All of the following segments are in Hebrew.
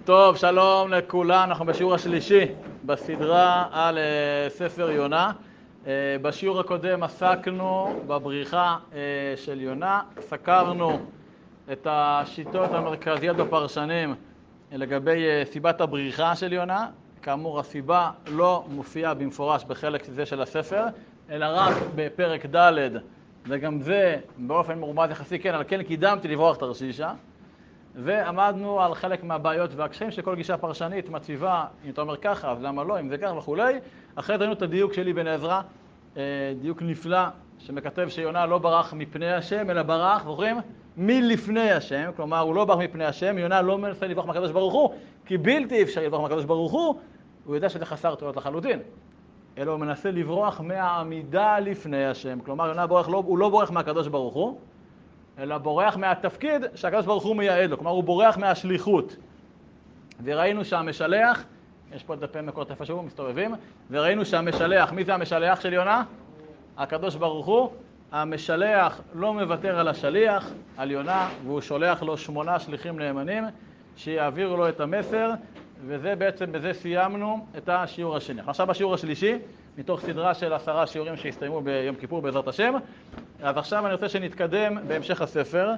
טוב, שלום לכולם, אנחנו בשיעור השלישי בסדרה על ספר יונה. בשיעור הקודם עסקנו בבריחה של יונה, סקרנו את השיטות המרכזיות בפרשנים לגבי סיבת הבריחה של יונה. כאמור, הסיבה לא מופיעה במפורש בחלק זה של הספר, אלא רק בפרק ד', וגם זה באופן מרומז יחסי, כן, על כן קידמתי לברוח תרשישה. ועמדנו על חלק מהבעיות והקשיים שכל גישה פרשנית מציבה, אם אתה אומר ככה, אז למה לא, אם זה ככה וכולי. אחרי ראינו את הדיוק שלי בן עזרא, דיוק נפלא, שמכתב שיונה לא ברח מפני השם, אלא ברח, זוכרים? מלפני השם, כלומר הוא לא ברח מפני השם, יונה לא מנסה לברוח מהקדוש ברוך הוא, כי בלתי אפשר לברוח מהקדוש ברוך הוא יודע שזה חסר תועלת לחלוטין. אלא הוא מנסה לברוח מהעמידה לפני השם, כלומר יונה בורח, הוא לא בורח מהקדוש ברוך הוא, אלא בורח מהתפקיד שהקדוש ברוך הוא מייעד לו, כלומר הוא בורח מהשליחות. וראינו שהמשלח, יש פה דפי מקורות איפשהו, מסתובבים, וראינו שהמשלח, מי זה המשלח של יונה? הקדוש ברוך הוא. המשלח לא מוותר על השליח, על יונה, והוא שולח לו 8 שליחים נאמנים שיעבירו לו את המסר, וזה בעצם, בזה סיימנו את השיעור השני. עכשיו בשיעור השלישי, מתוך סדרה של 10 שיעורים שהסתיימו ביום כיפור בעזרת השם. אז עכשיו אני רוצה שנתקדם בהמשך הספר,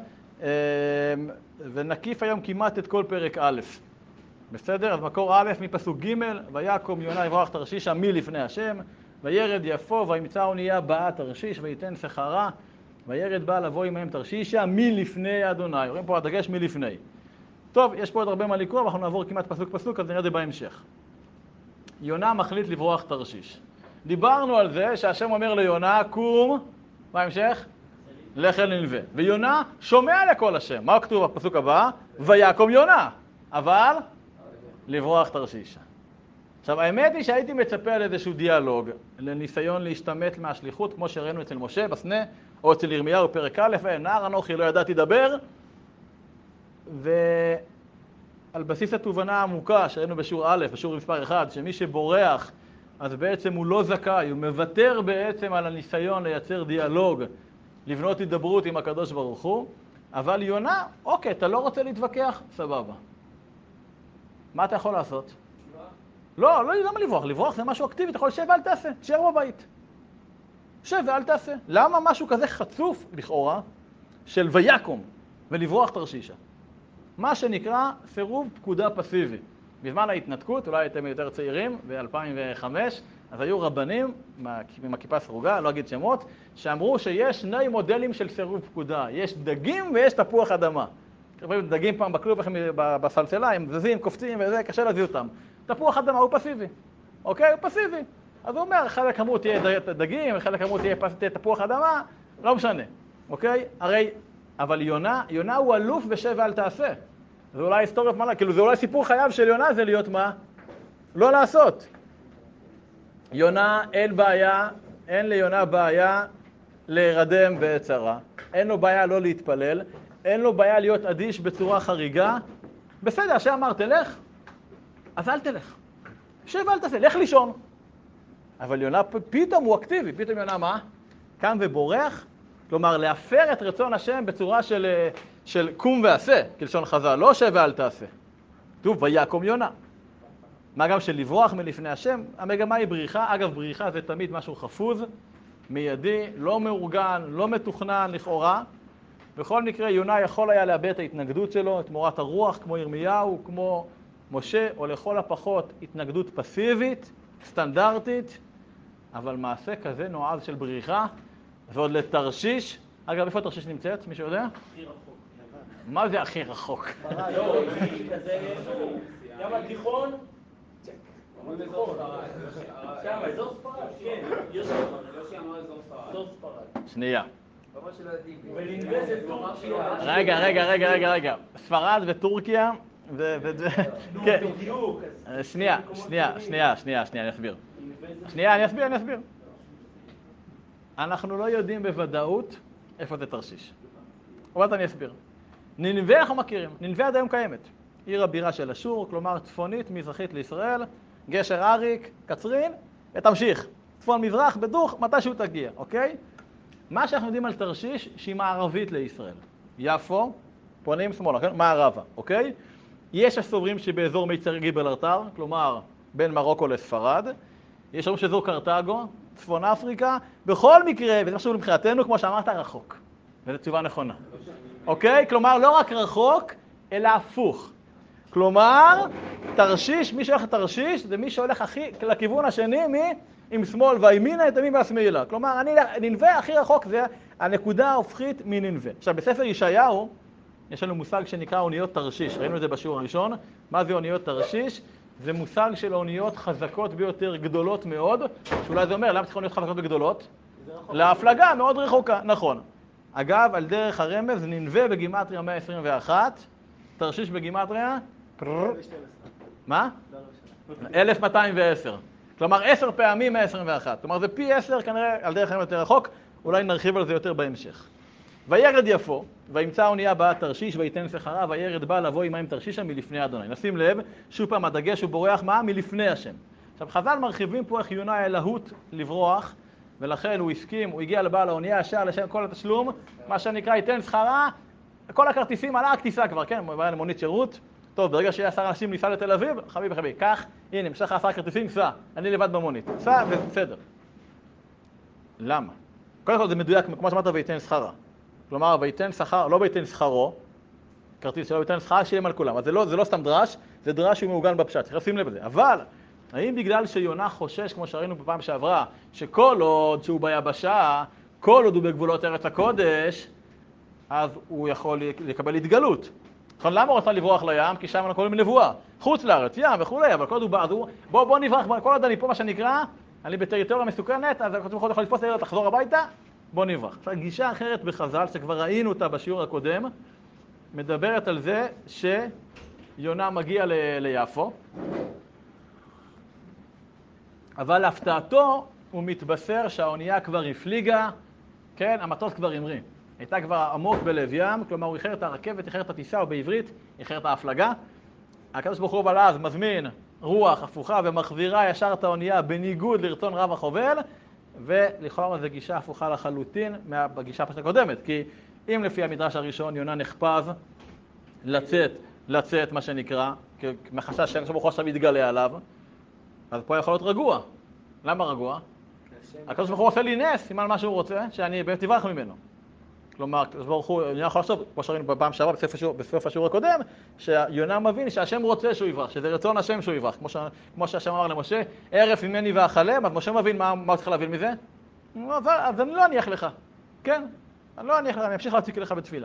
ונקיף היום כמעט את כל פרק א'. בסדר? אז מקור א' מפסוק ג', ויקום יונה לברוח תרשישה מלפני השם, וירד יפו וימצא אונייה באה תרשיש וייתן שכרה, וירד בא לבוא עמהם תרשישה מלפני אדוני. רואים פה הדגש מלפני. טוב, יש פה עוד הרבה מה לקרוא, ואנחנו נעבור כמעט פסוק פסוק, אז נראה את זה בהמשך. יונה מחליט לברוח תרשיש. דיברנו על זה שהשם אומר ליונה, קום, בהמשך? לך אל נינווה. ויונה שומע לקול השם. מה כתוב בפסוק הבא? ויקום יונה. אבל לברוח תרשישה. עכשיו, האמת היא שהייתי מצפה על איזשהו דיאלוג, לניסיון להשתמט מהשליחות, כמו שראינו אצל משה בסנה, או אצל ירמיהו פרק א', נער אנוכי לא ידעתי לדבר, ועל בסיס התובנה העמוקה שראינו בשיעור א', בשיעור מספר 1, שמי שבורח, אז בעצם הוא לא זכאי, הוא מוותר בעצם על הניסיון לייצר דיאלוג, לבנות הידברות עם הקדוש ברוך הוא, אבל יונה, אוקיי, אתה לא רוצה להתווכח? סבבה. מה אתה יכול לעשות? לא, למה לברוח? לברוח זה משהו אקטיבי, אתה יכול לשב ואל תעשה, תשאר בבית. שב ואל תעשה. למה משהו כזה חצוף, לכאורה, של ויקום ולברוח תרשישה? מה שנקרא סירוב פקודה פסיבי. בזמן ההתנתקות, אולי הייתם יותר צעירים, ב-2005, אז היו רבנים עם הכיפה הסרוגה, לא אגיד שמות, שאמרו שיש 2 מודלים של סירוב פקודה. יש דגים ויש תפוח אדמה. דגים פעם בכלוב, בסלסלה, הם זזים, קופצים וזה, קשה להזיז אותם. תפוח אדמה הוא פסיבי. אוקיי? הוא פסיבי. אז הוא אומר, חלק אמרו תהיה דגים, חלק אמרו תהיה תפוח אדמה, לא משנה. אוקיי? הרי, אבל יונה הוא אלוף בשב ואל תעשה. זה אולי היסטוריה מעלה, כאילו זה אולי סיפור חייו של יונה, זה להיות מה? לא לעשות. יונה אין ליונה בעיה להירדם בצרה. אין לו בעיה לא להתפלל, אין לו בעיה להיות אדיש בצורה חריגה. בסדר, שאמר תלך, אז אל תלך. שב ואל תעשה, לך לישון. אבל יונה פתאום הוא אקטיבי, פתאום יונה מה? קם ובורח, כלומר להפר את רצון השם בצורה של קום ועשה, כלשון חז"ל, לא שב ואל תעשה. טוב, ויקום יונה. מה גם שלברוח מלפני השם, המגמה היא בריחה. אגב, בריחה זה תמיד משהו חפוז, מיידי, לא מאורגן, לא מתוכנן לכאורה. בכל מקרה, יונה יכול היה לאבד את ההתנגדות שלו, את מורת הרוח, כמו ירמיהו, כמו משה, או לכל הפחות התנגדות פסיבית, סטנדרטית, אבל מעשה כזה נועז של בריחה, ועוד לתרשיש. אגב, איפה תרשיש נמצאת? מישהו יודע? הכי רחוק. מה זה הכי רחוק? לא, היא כזה, ים התיכון? שם, אזור ספרד, כן. יושי אמר אזור ספרד. שנייה. ולנווה זה טורקיה. רגע. ספרד וטורקיה כן. בדיוק. שנייה, אני אסביר. אני אסביר. אנחנו לא יודעים בוודאות איפה זה תרשיש. אבל אני אסביר. נינווה אנחנו מכירים. נינווה עד היום קיימת. עיר הבירה של אשור, כלומר צפונית, מזרחית לישראל, גשר אריק, קצרין, ותמשיך. צפון מזרח, בדוך, מתישהו תגיע, אוקיי? מה שאנחנו יודעים על תרשיש, שהיא מערבית לישראל. יפו, פונים שמאלה, מערבה, אוקיי? יש הסוברים שבאזור מיצר גיברלטר, כלומר בין מרוקו לספרד, יש אומרים שאזור קרתגו, צפון אפריקה, בכל מקרה, וזה חשוב מבחינתנו, כמו שאמרת, רחוק. וזו תשובה נכונה. אוקיי? כלומר, לא רק רחוק, אלא הפוך. כלומר, תרשיש, מי שהולך לתרשיש, זה מי שהולך הכי לכיוון השני, עם שמאל והימינה, את ימין והשמאלה. כלומר, ננבה הכי רחוק, זה הנקודה ההופכית מננבה. עכשיו, בספר ישעיהו, יש לנו מושג שנקרא אוניות תרשיש. ראינו את זה בשיעור הראשון. מה זה אוניות תרשיש? זה מושג של אוניות חזקות ביותר, גדולות מאוד, שאולי זה אומר, למה צריכות להיות חזקות וגדולות? להפלגה מאוד רחוקה, נכון. אגב, על דרך הרמז, ננבה בגימטריה 121, תרשיש בגימטריה? מה? 1210. כלומר, 10 פעמים 121. כלומר, זה פי 10 כנראה על דרך הרמז יותר רחוק, אולי נרחיב על זה יותר בהמשך. וירד יפו, וימצא האונייה באה תרשיש, ויתן שכרה, וירד בא לבוא עמהם תרשישה מלפני אדוני. נשים לב, שוב פעם הדגש הוא בורח מה? מלפני השם. עכשיו, חז"ל מרחיבים פה איך יונה היה להוט לברוח, ולכן הוא הסכים, הוא הגיע לבעל האונייה ישר לשם כל התשלום, מה שנקרא ייתן שכרה, כל הכרטיסים עלה הכתיסה כבר, כן? הוא בא למונית שירות, טוב, ברגע שיהיה 10 אנשים ניסע לתל אביב, חביבי, קח, הנה, המשך 10 כרטיסים, סע, אני לבד במונית, סע ובסדר. למה? קודם כל זה מדויק, כמו שאמרת, וייתן שכרה. כלומר, וייתן שכר, לא וייתן שכרו, כרטיס שלא וייתן שכר, שילם על כולם. אז זה לא סתם דרש, זה דרש שהוא מעוגן בפשט, צריך לשים לב לזה. אבל, האם בגלל שיונה חושש, כמו שראינו בפעם שעברה, שכל עוד שהוא ביבשה, כל עוד הוא בגבולות ארץ הקודש, אז הוא יכול לקבל התגלות. נכון, למה הוא רצה לברוח לים? כי שם אנחנו קוראים נבואה. חוץ לארץ, ים וכולי, אבל כל עוד הוא בא, אז בוא נברח, כל עוד אני פה מה שנקרא, אני בטריטוריה מסוכנת, אז אתה יכול לתפוס את תחזור הביתה, בוא נברח. עכשיו, גישה אחרת בחז"ל, שכבר ראינו אותה בשיעור הקודם, מדברת על זה שיונה מגיע ליפו, אבל להפתעתו הוא מתבשר שהאונייה כבר הפליגה, כן, המטוס כבר המריא. הייתה כבר עמוק בלב ים, כלומר הוא איחר את הרכבת, איחר את הטיסה, או בעברית, איחר את ההפלגה. הקדוש ברוך הוא אבל אז מזמין רוח הפוכה ומחזירה ישר את האונייה בניגוד לרצון רב החובל, ולכאורה זו גישה הפוכה לחלוטין בגישה הפשט הקודמת, כי אם לפי המדרש הראשון יונה נחפז לצאת מה שנקרא, מחשש שהקדוש ברוך הוא עכשיו יתגלה עליו, אז פה יכול להיות רגוע. למה רגוע? הקדוש ברוך הוא עושה לי נס, סימן מה שהוא רוצה, שאני באמת תברח ממנו. כלומר, הקדוש ברוך הוא, יונה יכול לחשוב, כמו שראינו בפעם שעברה בסוף השיעור הקודם, שיונה מבין שהשם רוצה שהוא יברח, שזה רצון השם שהוא יברח, כמו שהשם אמר למשה, ערף ממני ואכלם, אז משה מבין מה הוא צריך להבין מזה? אז אני לא אניח לך, כן? אני לא אניח לך, אני אמשיך להציק לך בתפילה.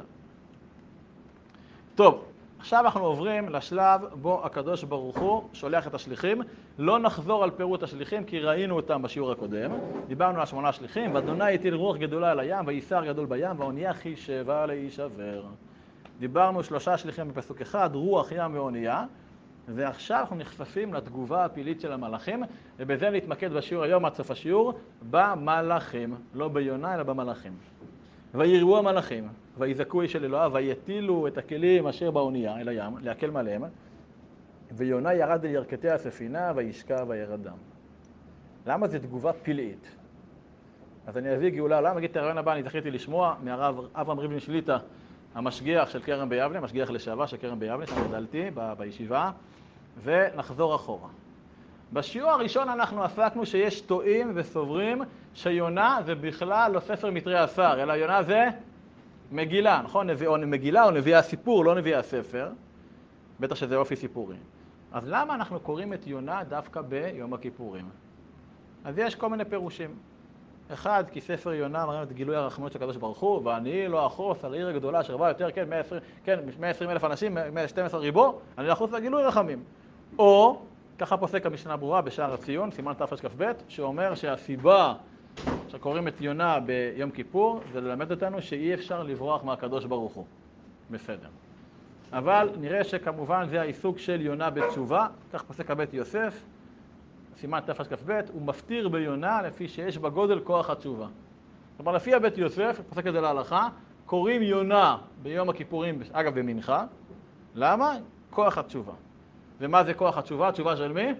טוב, עכשיו אנחנו עוברים לשלב בו הקדוש ברוך הוא שולח את השליחים. לא נחזור על פירוט השליחים כי ראינו אותם בשיעור הקודם. דיברנו על 8 שליחים, ואדוני הטיל רוח גדולה על הים, ויסר גדול בים, והאונייה חישבה להישבר. דיברנו 3 שליחים בפסוק 1, רוח, ים ואונייה. ועכשיו אנחנו נחשפים לתגובה הפעילית של המלאכים, ובזה נתמקד בשיעור היום עד סוף השיעור, במלאכים, לא ביונה אלא במלאכים. ויראו המלאכים, ויזעקו איש אל אלוהיו, ויטילו את הכלים אשר באונייה אל הים, להקל מעליהם, ויונה ירד אל ירכתי הספינה, וישקע וירדם. למה זו תגובה פלאית? אז אני אביא גאולה עולם, אגיד את הרעיון הבא, אני זכיתי לשמוע מהרב אברהם ריבלין שליט"א, המשגיח של כרם ביבנה, המשגיח לשעבר של כרם ביבנה, שם גדלתי בישיבה, ונחזור אחורה. בשיעור הראשון אנחנו עסקנו שיש טועים וסוברים שיונה זה בכלל לא ספר מטרי עשר, אלא יונה זה מגילה, נכון? או מגילה או נביאי הסיפור, לא נביאי הספר, בטח שזה אופי סיפורי. אז למה אנחנו קוראים את יונה דווקא ביום הכיפורים? אז יש כל מיני פירושים. אחד, כי ספר יונה מראים את גילוי הרחמנות של הקדוש ברוך הוא, ואני לא אחוס על העיר הגדולה שרבה יותר, כן, 120,000 אנשים, 112 ריבו, אני לא אחוס על גילוי רחמים. או, ככה פוסק המשנה ברורה בשער הציון, סימן תר"ב, שאומר שהסיבה שקוראים את יונה ביום כיפור, זה ללמד אותנו שאי אפשר לברוח מהקדוש ברוך הוא. בסדר. אבל נראה שכמובן זה העיסוק של יונה בתשובה, כך פוסק הבית יוסף, סימן תר"ב, הוא מפתיר ביונה לפי שיש בגודל כוח התשובה. כלומר, לפי הבית יוסף, פוסק את זה להלכה, קוראים יונה ביום הכיפורים, אגב במנחה. למה? כוח התשובה. ומה זה כוח התשובה? התשובה של מי?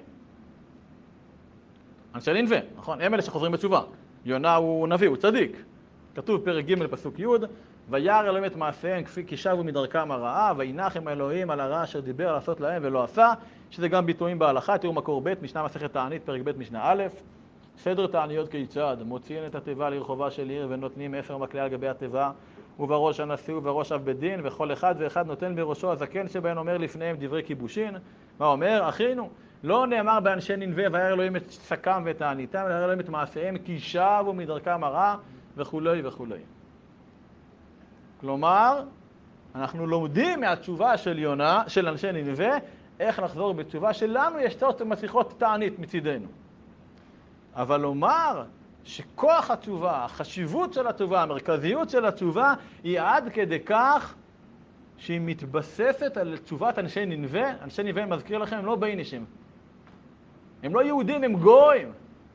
אנשי נינווה, נכון? הם אלה שחוזרים בתשובה. יונה הוא נביא, הוא צדיק. כתוב פרק ג' פסוק י', וירא אלוהים את מעשיהם כפי כי שבו מדרכם הרעה, וינחם אלוהים על הרע אשר דיבר לעשות להם ולא עשה, שזה גם ביטויים בהלכה. תראו מקור ב', משנה מסכת תענית, פרק ב', משנה א', סדר תעניות כיצד, מוציאים את התיבה לרחובה של עיר ונותנים 10 מקלי על גבי התיבה, ובראש הנשיא ובראש אב בית דין, וכל אחד ואחד נותן בראשו הזקן שבהן אומר לפניהם דברי כיבושין. מה אומר? אחינו, לא נאמר באנשי נינווה וירא אלוהים את שקם ואת תעניתם, אלא ירא אלוהים את מעשיהם כי שבו מדרכם הרע וכולי וכולי. כלומר, אנחנו לומדים מהתשובה של יונה, של אנשי נינווה, איך לחזור בתשובה. שלנו יש צורך מצליחות תענית מצידנו. אבל לומר שכוח התשובה, החשיבות של התשובה, המרכזיות של התשובה, היא עד כדי כך שהיא מתבססת על תשובת אנשי נינווה. אנשי נינווה, מזכיר לכם, הם לא ביינישים. הם לא יהודים, הם גויים.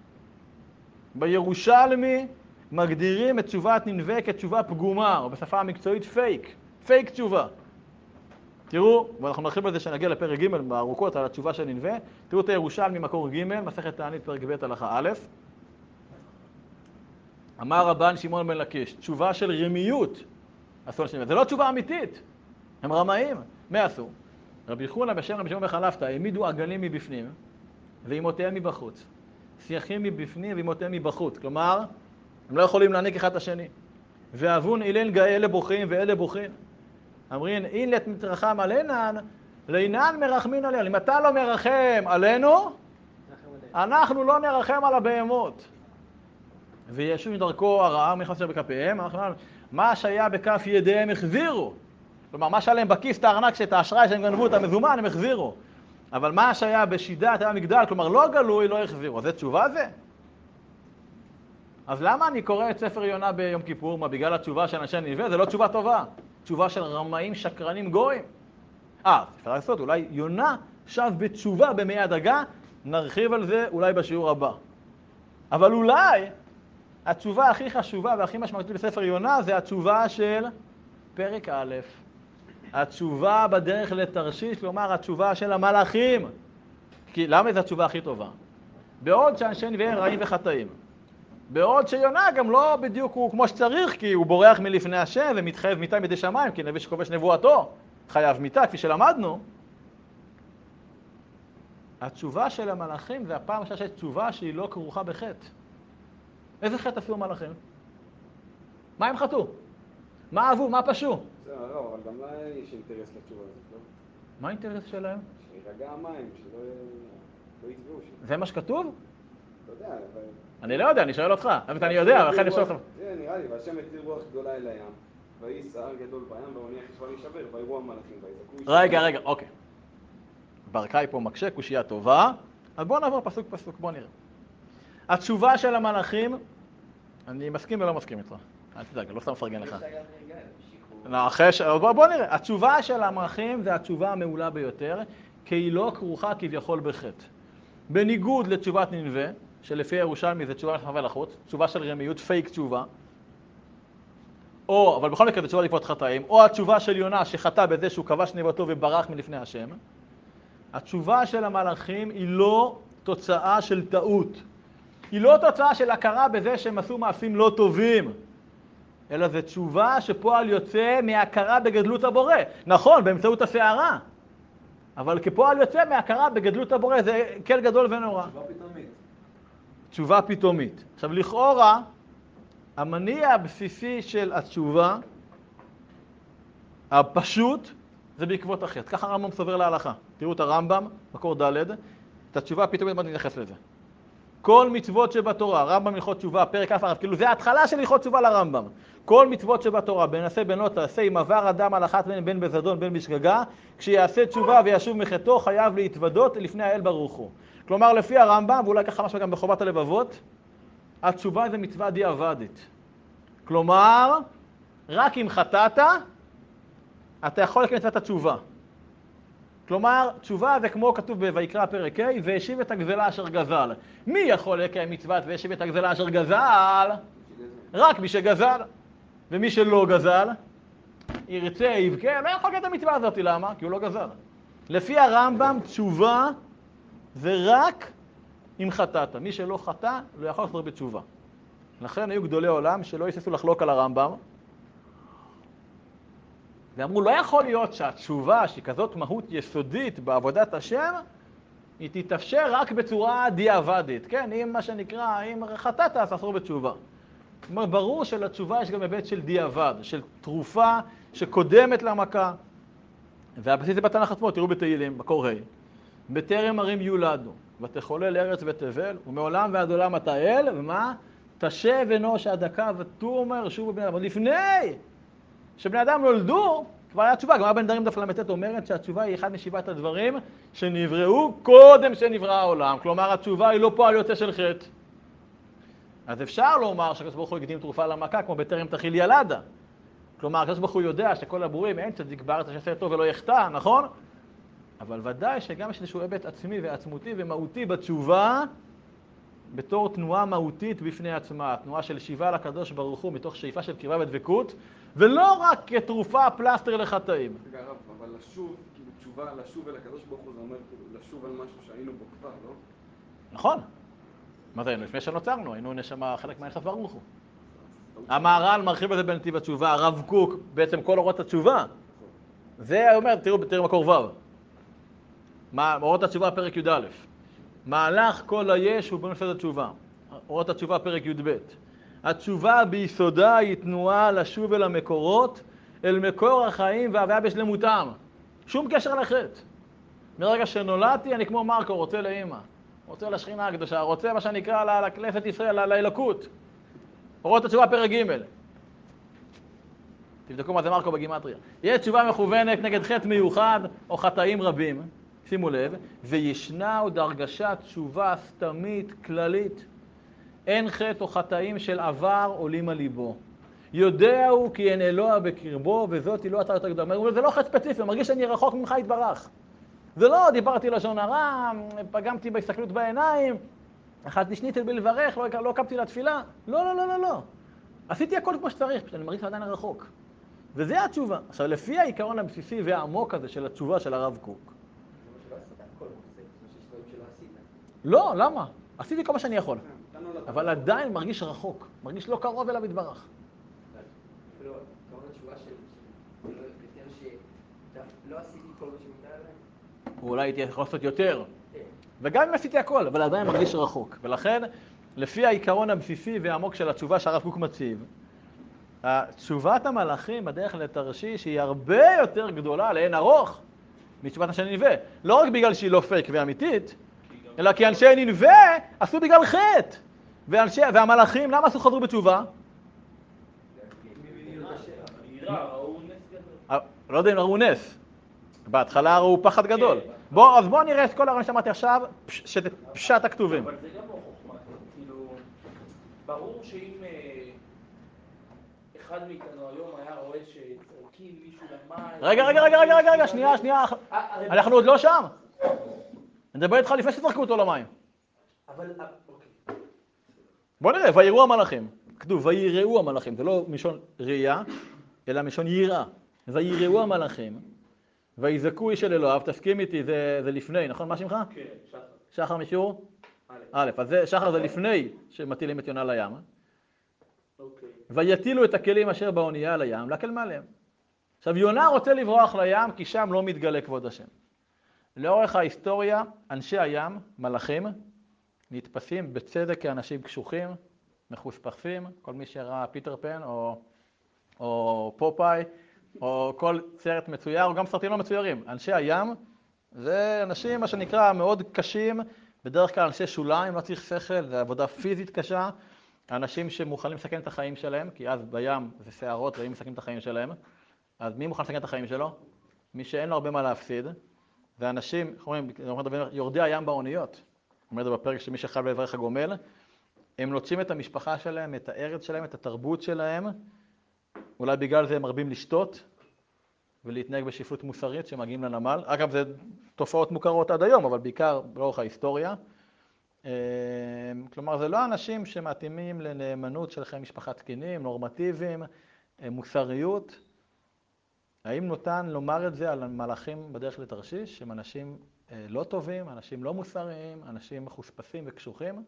בירושלמי מגדירים את תשובת נינווה כתשובה פגומה, או בשפה המקצועית פייק. פייק תשובה. תראו, ואנחנו נרחיב על זה שנגיע לפרק ג' בארוכות על התשובה של נינווה. תראו את הירושלמי מקור ג', מסכת תענית פרק ב' הלכה א'. אמר רבן שמעון בן לקיש, תשובה של רמיות. זה לא תשובה אמיתית. הם רמאים. מה עשו? רבי חונה בשם רבי שמעון בחלפתא העמידו עגלים מבפנים ואימותיהם מבחוץ. שיחים מבפנים ואימותיהם מבחוץ. כלומר, הם לא יכולים להעניק אחד את השני. ואבון אילן גאה אלה בוכים ואלה בוכים. אמרין, אין לת מתרחם עלינן, לאינן מרחמין עליהן. אם אתה לא מרחם עלינו, אנחנו לא נרחם על הבהמות. וישוב מדרכו הרעה מחסר בכפיהם, מה שהיה בכף ידיהם החזירו. כלומר, מה שהיה להם בכיס את הארנק, שאת האשראי שהם גנבו את המזומן, הם החזירו. אבל מה שהיה בשידת המגדל, כלומר לא גלוי, לא החזירו. זה תשובה זה? אז למה אני קורא את ספר יונה ביום כיפור? מה, בגלל התשובה של אנשי נינווה? זה לא תשובה טובה. תשובה של רמאים, שקרנים, גויים. אפשר לעשות, אולי יונה שב בתשובה במי הדגה, נרחיב על זה אולי בשיעור הבא. אבל אולי התשובה הכי חשובה והכי משמעותית בספר יונה זה התשובה של פרק א'. התשובה בדרך לתרשיש, כלומר התשובה של המלאכים. כי למה זו התשובה הכי טובה? בעוד שאנשי נינווה רעים וחטאים. בעוד שיונה גם לא בדיוק הוא כמו שצריך, כי הוא בורח מלפני השם ומתחייב מיתה מידי שמיים, כי נביא שכובש נבואתו חייב מיתה, כפי שלמדנו. התשובה של המלאכים זה הפעם שיש תשובה שהיא לא כרוכה בחטא. איזה חטא עשו המלאכים? מה הם חטאו? מה אהבו? מה פשעו? זה לא, אבל גם לה יש אינטרס לתשובה הזאת, לא? מה האינטרס שלהם? שירגע המים, שלא יצבעו שם. זה מה שכתוב? לא יודע, אבל... אני לא יודע, אני שואל אותך. אבל אני יודע, אבל לכן אני שואל אותך. זה נראה לי, והשם יתיר רוח גדולה אל הים, ויהי סער גדול בים, והאונייה חשבה להישבר, ויראו המלאכים, ויזעקו... רגע, אוקיי. ברקאי פה מקשה, קושייה טובה. אז בואו נעבור פסוק פסוק, בואו נראה. התשובה של המלאכים, אני מסכים ולא מסכים איתך. אל תדאג, לא סתם מפרגן לך. בואו נראה. התשובה של המלאכים זה התשובה המעולה ביותר, כי היא לא כרוכה כביכול בחטא. בניגוד לתשובת נינווה, שלפי ירושלמי זה תשובה לחבל החוץ, תשובה של רמיות, פייק תשובה, אבל בכל מקרה זה תשובה לקפות חטאים, או התשובה של יונה שחטא בזה שהוא כבש נבואתו וברח מלפני השם. התשובה של המלאכים היא לא תוצאה של טעות. היא לא תוצאה של הכרה בזה שהם עשו מעשים לא טובים, אלא זו תשובה שפועל יוצא מהכרה בגדלות הבורא. נכון, באמצעות הסערה, אבל כפועל יוצא מהכרה בגדלות הבורא, זה כל גדול ונורא. תשובה פתאומית. תשובה פתאומית. עכשיו, לכאורה, המניע הבסיסי של התשובה, הפשוט, זה בעקבות החטא. ככה הרמב"ם סובר להלכה. תראו את הרמב"ם, מקור ד', את התשובה הפתאומית, מה נתייחס לזה. כל מצוות שבתורה, רמב"ם הלכות תשובה, פרק א', כאילו זה ההתחלה של הלכות תשובה לרמב"ם. כל מצוות שבתורה, בנעשה בן לא תעשה, אם עבר אדם על אחת מהן בין בזדון בין בשגגה, כשיעשה תשובה וישוב מחטאו, חייב להתוודות לפני האל ברוך הוא. כלומר, לפי הרמב"ם, ואולי ככה משהו גם בחובת הלבבות, התשובה זה מצווה דיעבדית. כלומר, רק אם חטאת, אתה יכול לקיים את התשובה. כלומר, תשובה זה כמו כתוב בויקרא פרק ה', והשיב את הגזלה אשר גזל. מי יכול לקיים מצוות והשיב את הגזלה אשר גזל? רק מי שגזל. ומי שלא גזל, ירצה, יבכה, לא יכול לקיים את המצווה הזאת. למה? כי הוא לא גזל. לפי הרמב"ם, תשובה זה רק אם חטאת. מי שלא חטא, לא יכול לחזור בתשובה. לכן היו גדולי עולם שלא היססו לחלוק על הרמב"ם, ואמרו, לא יכול להיות שהתשובה, שהיא כזאת מהות יסודית בעבודת השם, היא תתאפשר רק בצורה דיעבדית, כן? אם מה שנקרא, אם חטאת, אז אסור בתשובה. זאת אומרת, ברור שלתשובה יש גם היבט של דיעבד, של תרופה שקודמת למכה. והבסיס זה בתנ"ך עצמו, תראו בתהילים, בקור ה' בטרם ערים יולדו, ותחולל ארץ ותבל, ומעולם ועד עולם אתה אל, ומה? תשב אנוש עד דקה ותאמר שובו בני אדם. עוד לפני שבני אדם נולדו, כבר היה תשובה. גמרא בנדרים דף ל"ט אומרת שהתשובה היא אחד משבעת הדברים שנבראו קודם שנברא העולם. כלומר, התשובה היא לא פועל יוצא של חטא. אז אפשר לומר שהקדוש ברוך הוא הקדים תרופה למכה, כמו בטרם תחיל ילדה. כלומר, הקדוש ברוך הוא יודע שכל הברואים אין צדיק בארץ שיעשה טוב ולא יחטא, נכון? אבל ודאי שגם יש איזשהו היבט עצמי ועצמותי ומהותי בתשובה, בתור תנועה מהותית בפני עצמה, תנועה של שיבה לקדוש ברוך הוא מתוך שאיפה של קרבה ודבקות, ולא רק כתרופה פלסטר לחטאים. רגע הרב, אבל לשוב, כאילו תשובה, לשוב אל הקדוש ברוך הוא, זה אומר כאילו לשוב על משהו שהיינו בו כבר, לא? נכון. מה זה היינו? לפני שנוצרנו, היינו נשמה חלק מהאינסוף ברוך הוא. המהר"ל מרחיב את זה בנתיב התשובה, הרב קוק, בעצם כל אורות התשובה. זה אומר, תראו מקור ו'. אורות התשובה פרק י"א. מהלך כל היש הוא בנושא התשובה. אורות התשובה פרק י"ב. התשובה ביסודה היא תנועה לשוב אל המקורות, אל מקור החיים וההוויה בשלמותם. שום קשר לחטא. מרגע שנולדתי אני כמו מרקו, רוצה לאמא. רוצה לשכינה הקדושה, רוצה מה שנקרא לכנסת ישראל, לאלוקות. אורות התשובה פרק ג'. תבדקו מה זה מרקו בגימטריה. יש תשובה מכוונת נגד חטא מיוחד או חטאים רבים, שימו לב, וישנה עוד הרגשת תשובה סתמית כללית. אין חטא או חטאים של עבר עולים על ליבו. יודע הוא כי אין אלוה בקרבו, וזאת היא לא אתה יותר גדולה. זה לא חטא ספציפי, מרגיש שאני רחוק ממך יתברך. זה לא דיברתי לשון הרע, פגמתי בהסתכלות בעיניים, אכלתי שניצל בלברך, לא קמתי לתפילה. לא. עשיתי הכל כמו שצריך, שאני מרגיש עדיין רחוק. וזה התשובה. עכשיו, לפי העיקרון הבסיסי והעמוק הזה של התשובה של הרב קוק. לא, למה? עשיתי כל מה שאני יכול. אבל עדיין מרגיש רחוק, מרגיש לא קרוב אליו יתברך. לא, כמובן התשובה שלא עשיתי כל מה שמותר עליי. אולי הייתי יכול לעשות יותר. וגם אם עשיתי הכל, אבל עדיין מרגיש רחוק. ולכן, לפי העיקרון הבסיסי והעמוק של התשובה שהרב קוק מציב, תשובת המלאכים בדרך לתרשיש היא הרבה יותר גדולה לאין ארוך מתשובת אנשי נינווה. לא רק בגלל שהיא לא פייק ואמיתית, אלא כי אנשי נינווה עשו בגלל חטא. והמלאכים, למה עשו חזרו בתשובה? לא יודע אם ראו נס. בהתחלה ראו פחד גדול. אז בואו נראה את כל הרעיון שאמרתי עכשיו, פשט הכתובים. אבל זה גם לא חוכמה, כאילו, ברור שאם אחד מאיתנו היום היה רואה שצורקים מישהו למים... רגע, שנייה. אנחנו עוד לא שם. אני מדבר איתך לפני שתזרקו אותו למים. אבל, אוקיי. בוא נראה, ויראו המלאכים. כתוב, ויראו המלאכים. זה לא משון ראייה, אלא משון יראה. ויראו המלאכים. ויזעקו איש אל אלוהיו, תסכים איתי, זה לפני, נכון? מה שמך? כן, שחר. שחר משיעור? א'. אז שחר זה לפני שמטילים את יונה לים. אוקיי. ויטילו את הכלים אשר באונייה לים, להקל מעליהם. עכשיו, יונה רוצה לברוח לים, כי שם לא מתגלה כבוד השם. לאורך ההיסטוריה, אנשי הים, מלאכים, נתפסים בצדק כאנשים קשוחים, מחוספסים, כל מי שראה פיטר פן או פופאי, או כל סרט מצויר, או גם סרטים לא מצוירים. אנשי הים זה אנשים, מה שנקרא, מאוד קשים, בדרך כלל אנשי שוליים, לא צריך שכל, זה עבודה פיזית קשה, אנשים שמוכנים לסכן את החיים שלהם, כי אז בים זה שערות והם מסכנים את החיים שלהם, אז מי מוכן לסכן את החיים שלו? מי שאין לו הרבה מה להפסיד, זה אנשים, יורדי הים באוניות, אומר זה בפרק שמי שחייב לברך הגומל, הם נוטשים את המשפחה שלהם, את הארץ שלהם, את התרבות שלהם, אולי בגלל זה הם מרבים לשתות ולהתנהג בשפלות מוסרית שמגיעים לנמל. אגב, זה תופעות מוכרות עד היום, אבל בעיקר באורך ההיסטוריה. כלומר, זה לא אנשים שמתאימים לנאמנות של חיי משפחה תקינים, נורמטיביים, מוסריות. האם נותן לומר את זה על מלאכים בדרך לתרשיש, שהם אנשים לא טובים, אנשים לא מוסריים, אנשים מחוספסים וקשוחים?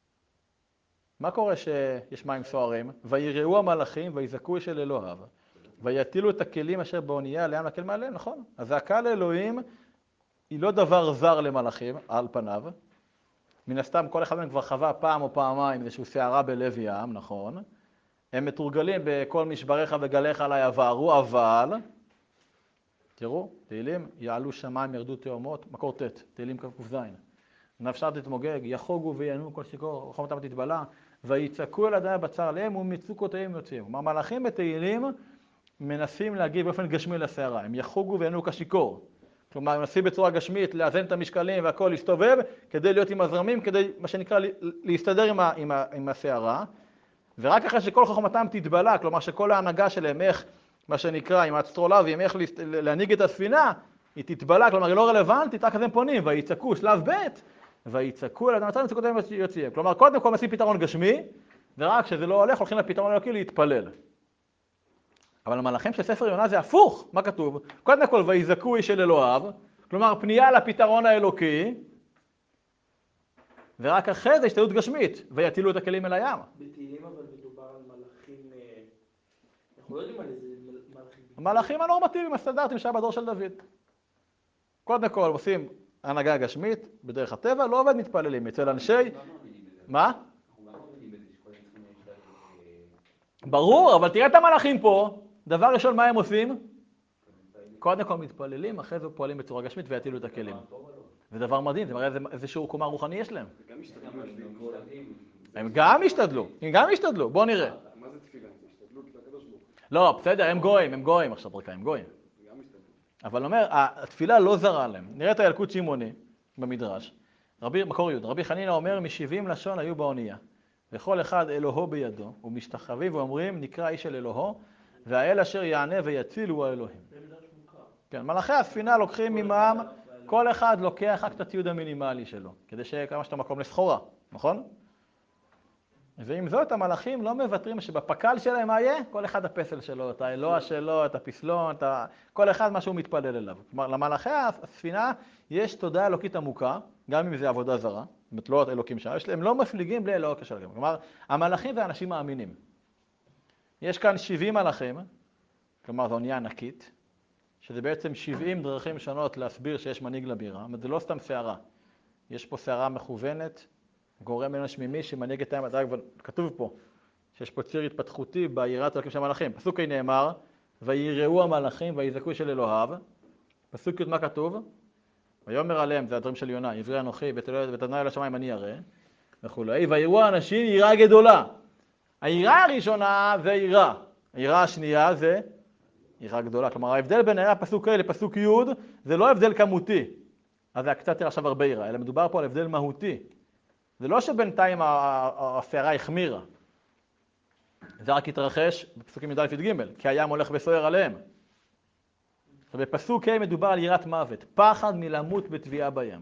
מה קורה שיש מים סוערים? ויראו המלאכים ויזעקו איש אל אלוהיו. ויטילו את הכלים אשר באונייה לים להקל מעליהם, נכון? הזעקה לאלוהים היא לא דבר זר למלאכים, על פניו. מן הסתם כל אחד מהם כבר חווה פעם או פעמיים איזושהי סערה בלב ים, נכון? הם מתורגלים בכל משבריך וגליך עלי עברו, אבל, תראו, תהילים, יעלו שמיים ירדו תאומות, מקור ט', תהילים כ"ז. נפשה תתמוגג, יחוגו ויענו כל שיכור, חומתם תתבלע, ויצעקו אל אדוני בצר עליהם ומצוקותיהם יוצאים. כלומר, מלאכים בתהילים מנסים להגיב באופן גשמי לסערה, הם יחוגו ויענו כשיכור. כלומר, הם מנסים בצורה גשמית לאזן את המשקלים והכל להסתובב, כדי להיות עם הזרמים, כדי, מה שנקרא, להסתדר עם הסערה. ורק אחרי שכל חוכמתם תתבלע, כלומר שכל ההנהגה שלהם, איך, מה שנקרא, עם האסטרולבים, איך להנהיג את הספינה, היא תתבלע, כלומר היא לא רלוונטית, רק אז הם פונים, ויצעקו, שלב ב', ויצעקו אל אדוני בצר ומצוקותיהם יוצאים. כלומר, קודם כל מציעים פתרון גשמי, ורק כשזה לא הולך, הולכים לפתרון אלוקי להתפלל. אבל המלאכים של ספר יונה זה הפוך, מה כתוב? קודם כל, ויזעקו איש אל אלוהיו, כלומר פנייה לפתרון האלוקי, ורק אחרי זה השתדלות גשמית, ויטילו את הכלים אל הים. בתהילים אבל מדובר על מלאכים, אנחנו לא יודעים על איזה מלאכים. המלאכים הנורמטיביים, הסטנדרטים שהיה בדור של דוד. קודם כל עושים הנהגה גשמית, בדרך הטבע, לא עובד מתפללים, אצל אנשי... מה? ברור, אבל תראה את המלאכים פה, דבר ראשון מה הם עושים? קודם כל מתפללים, אחרי זה פועלים בצורה גשמית ויטילו את הכלים. זה דבר מדהים, זה מראה איזשהו קומה רוחני יש להם. הם גם השתדלו, בואו נראה. מה זה תפילה? זה השתדלות לקדוש ברוך הוא. לא, בסדר, הם גויים עכשיו ברכה, הם גויים. אבל אומר, התפילה לא זרה להם. נראה את הילקוט שמעוני במדרש. מקור י' רבי חנינא אומר, מ70 לשון היו באונייה. וכל אחד אלוהו בידו, ומשתחווים ואומרים, נקרא איש אל אלוהו, והאל אשר יענה ויציל הוא האלוהים. כן, מלאכי הספינה לוקחים ממעם, כל אחד לוקח רק את הציוד המינימלי שלו, כדי שכמה שאתה מקום לסחורה, נכון? ועם זאת המלאכים לא מוותרים שבפקל שלהם מה יהיה? כל אחד הפסל שלו, את האלוה שלו, את הפסלון, כל אחד מה שהוא מתפלל אליו. כלומר, למלאכי הספינה יש תודה אלוקית עמוקה, גם אם זה עבודה זרה, זאת לא אלוקים שם, הם לא מפליגים בלי אלוה כשלהם. כלומר, המלאכים זה אנשים מאמינים. יש כאן 70 מלאכים, כלומר זו אונייה ענקית, שזה בעצם 70 דרכים שונות להסביר שיש מנהיג לבירה, אבל זה לא סתם שערה. יש פה שערה מכוונת, גורם בין השמימי שמנהיג את הים, כתוב פה, שיש פה ציר התפתחותי ביראת אלוקים של המלאכים. פסוק נאמר, ויראו המלאכים ויזעקו של אלוהיו. פסוק י' מה כתוב? ויאמר עליהם, זה הדברים של יונה, עברי אנוכי ואת אדוני אל השמיים אני אראה, וכולי. ויראו האנשים יראה גדולה. היראה הראשונה זה יראה. היראה השנייה זה יראה גדולה. כלומר, ההבדל בין היראה פסוק ה' לפסוק י' זה לא הבדל כמותי. אז זה קצת יותר עכשיו הרבה יראה, אלא מדובר פה על הבדל מהותי. זה לא שבינתיים הסערה החמירה. זה רק התרחש בפסוקים י"א י"ג, כי הים הולך בסוער עליהם. בפסוק ה' מדובר על יראת מוות, פחד מלמות בטביעה בים.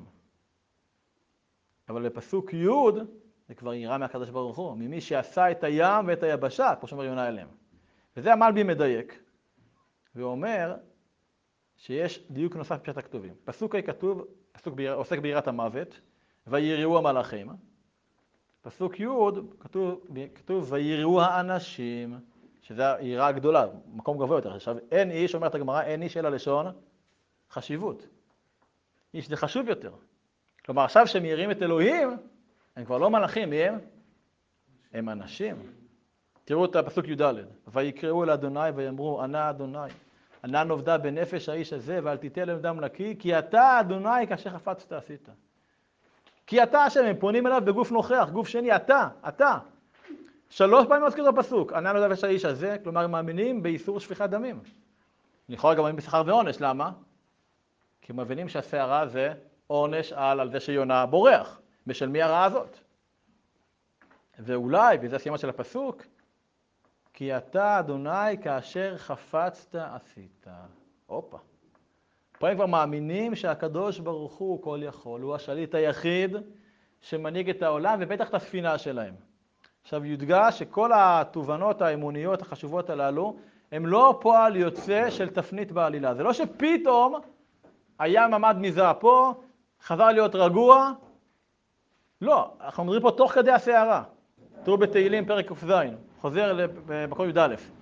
אבל בפסוק י' זה כבר יראה מהקדוש ברוך הוא, ממי שעשה את הים ואת היבשה, כמו שאומר יונה אליהם. וזה המלבי מדייק, ואומר שיש דיוק נוסף בפשט הכתובים. פסוק ה' כתוב, עוסק ביראת המוות, ויראו המלאכים. פסוק י' כתוב ויראו האנשים, שזה היראה הגדולה, מקום גבוה יותר. עכשיו, אין איש, אומרת הגמרא, אין איש אלא לשון חשיבות. איש זה חשוב יותר. כלומר, עכשיו שהם יראים את אלוהים, הם כבר לא מלאכים, הם אנשים. תראו את הפסוק י"ד. ויקראו אל אדוני ויאמרו, ענה אדוני, ענה נובדה בנפש האיש הזה, ואל תיתן להם דם נקי, כי אתה אדוני כאשר חפצת עשית. כי אתה השם, הם פונים אליו בגוף נוכח, גוף שני, אתה. 3 פעמים מזכיר את הפסוק, ענה נובדה של האיש הזה, כלומר הם מאמינים באיסור שפיכת דמים. לכאורה גם מאמינים בשכר ועונש, למה? כי הם מבינים שהסערה זה עונש על זה שיונה בורח, בשל מי הרעה הזאת. ואולי, וזה הסיומה של הפסוק, כי אתה אדוני כאשר חפצת עשית. הופה. פה הם כבר מאמינים שהקדוש ברוך הוא כל יכול, הוא השליט היחיד שמנהיג את העולם ובטח את הספינה שלהם. עכשיו יודגש שכל התובנות האמוניות החשובות הללו, הם לא פועל יוצא של תפנית בעלילה. זה לא שפתאום הים עמד מזה פה, חזר להיות רגוע. לא, אנחנו מדברים פה תוך כדי הסערה. תראו בתהילים פרק כ"ז, חוזר במקור י"א.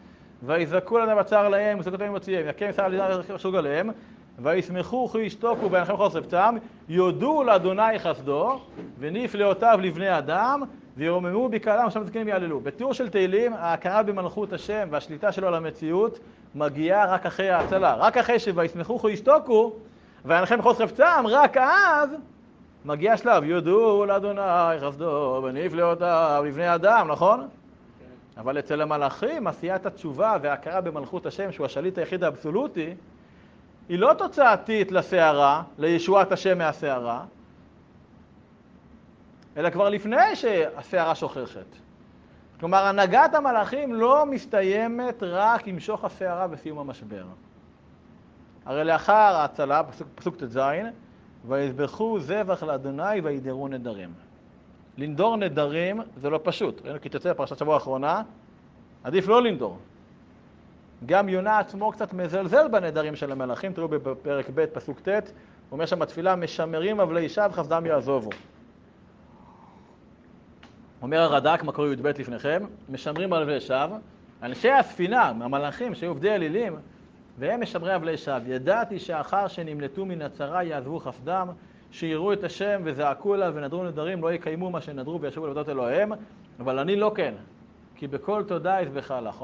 ויזעקו להם בצר להם, וזעקו להם מוציאם, יקם שר על שרוג עליהם, וישמחו כי ישתוקו בעיניכם חוסר פצעם, יודו לאדוני חסדו, ונפלאותיו לבני אדם, וירוממו בקהלם ושם זקנים יעללו. בתיאור של תהילים, ההכרה במלכות השם והשליטה שלו על המציאות מגיעה רק אחרי ההצלה. רק אחרי שוישמחו כי ישתוקו, ועיניכם חוסר פצעם, רק אז מגיע שלב, יודו לאדוני חסדו, ונפלאותיו לבני אדם, נכון? אבל אצל המלאכים, עשיית התשובה וההכרה במלכות השם, שהוא השליט היחיד האבסולוטי, היא לא תוצאתית לסערה, לישועת השם מהסערה, אלא כבר לפני שהסערה שוכחת. כלומר, הנהגת המלאכים לא מסתיימת רק עם שוך הסערה וסיום המשבר. הרי לאחר ההצלה, פסוק ט"ז, ויזבחו זבח לאדוני וידרו נדרים. לנדור נדרים זה לא פשוט. ראינו כי תצא בפרשת שבוע האחרונה, עדיף לא לנדור. גם יונה עצמו קצת מזלזל בנדרים של המלאכים, תראו בפרק ב' פסוק ט', הוא אומר שם בתפילה, משמרים אבלי שווא חסדם יעזובו. אומר הרד"ק, מקור י"ב לפניכם, משמרים אבלי שווא, אנשי הספינה, המלאכים שהיו עובדי אלילים, והם משמרי אבלי שווא. ידעתי שאחר שנמלטו מן הצרה יעזבו חסדם, שיראו את השם וזעקו אליו ונדרו נדרים, לא יקיימו מה שנדרו וישבו לעבודת אלוהיהם, אבל אני לא כן, כי בכל תודה יזבח לך.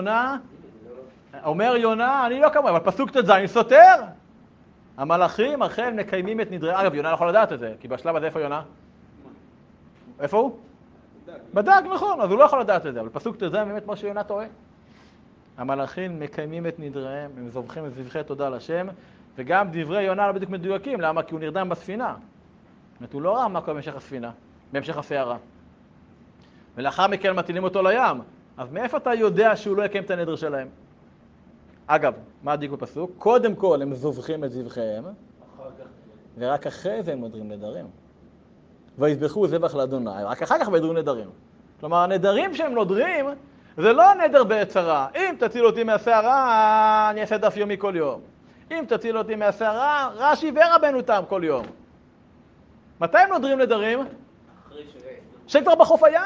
אומר יונה, אני לא כמוה, אבל פסוק ט"ז סותר. המלאכים אכן מקיימים את נדרי, אגב, יונה לא יכול לדעת את זה, כי בשלב הזה איפה יונה? איפה הוא? בדק, נכון, אז הוא לא יכול לדעת את זה, אבל פסוק ט"ז באמת מה שיונה טועה. המלאכים מקיימים את נדריהם, הם זובחים את זבחי תודה לשם, וגם דברי יונה לא בדיוק מדויקים, למה? כי הוא נרדם בספינה. זאת אומרת, הוא לא ראה מה קורה בהמשך הספינה, בהמשך הסערה. ולאחר מכן מטילים אותו לים. אז מאיפה אתה יודע שהוא לא יקיים את הנדר שלהם? אגב, מה הדיוק בפסוק? קודם כל הם זובחים את זבחיהם, ורק אחרי זה הם נודרים נדרים. ויזבחו זבח לאדוני, רק אחר כך וידרו נדרים. כלומר, הנדרים שהם נודרים, זה לא נדר בצרה. אם תציל אותי מהסערה, אני אעשה דף יומי כל יום. אם תציל אותי מהסערה, רש"י ורבנו תם כל יום. מתי הם נודרים נדרים? שהם כבר בחוף הים.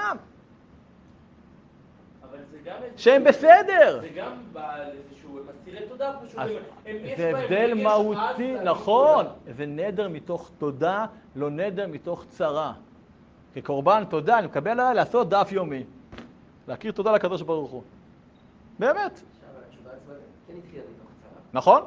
אבל זה גם... שהם בסדר. זה גם איזשהו מסירי תודה פשוט. זה הבדל מהותי, נכון. זה נדר מתוך תודה, לא נדר מתוך צרה. כקורבן תודה, אני מקבל עליי לעשות דף יומי. להכיר תודה לקדוש ברוך הוא. באמת. עכשיו, התשובה עצמה כן התחילה מתוך צרה. נכון?